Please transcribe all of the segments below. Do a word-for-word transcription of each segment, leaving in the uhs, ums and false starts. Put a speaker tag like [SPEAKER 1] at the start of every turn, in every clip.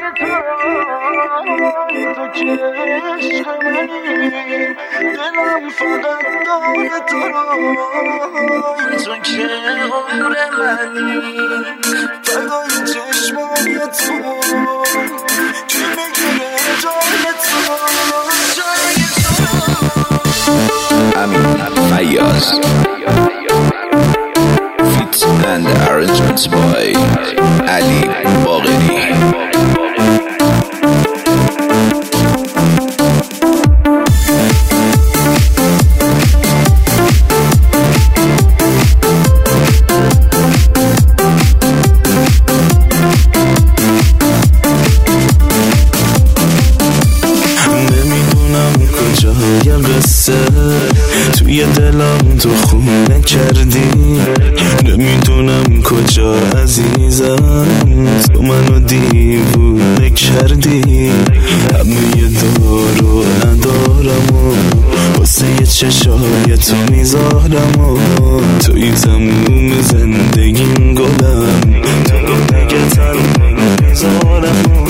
[SPEAKER 1] تو که عشق منی، دلم فقط داره تو رو. تو که عمر منی، فدای چشمای تو، کی میگیره جای تو، جای تو.
[SPEAKER 2] Amin Fayyaz Fit and arrangements by Ali Bagheri.
[SPEAKER 3] توی دلم تو خونه کردی، نمیدونم کجا عزیزم، تو منو دیوونه کردی. همه دارو ندارم و واسه یه چشای تو میذارم و توی تموم زندگیم گلم، تو رو نگه تنها میذارم و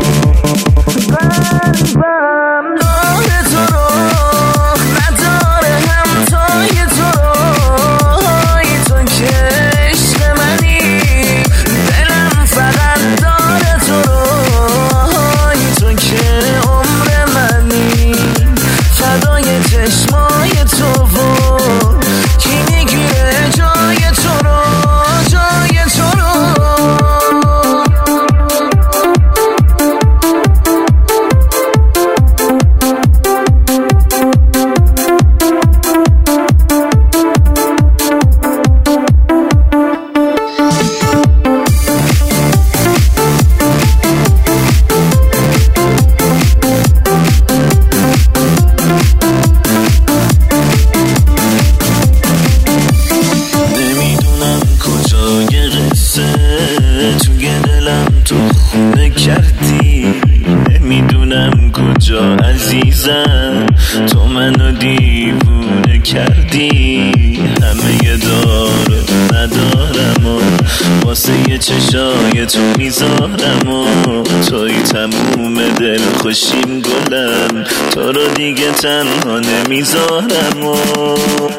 [SPEAKER 3] تو خونه کردی، نمیدونم کجا عزیزم، تو منو دیوونه کردی. همه دارو ندارم و واسه یه چشای تو میذارم و توی تموم دل خوشیم گلم، تو رو دیگه تنها نمیذارم و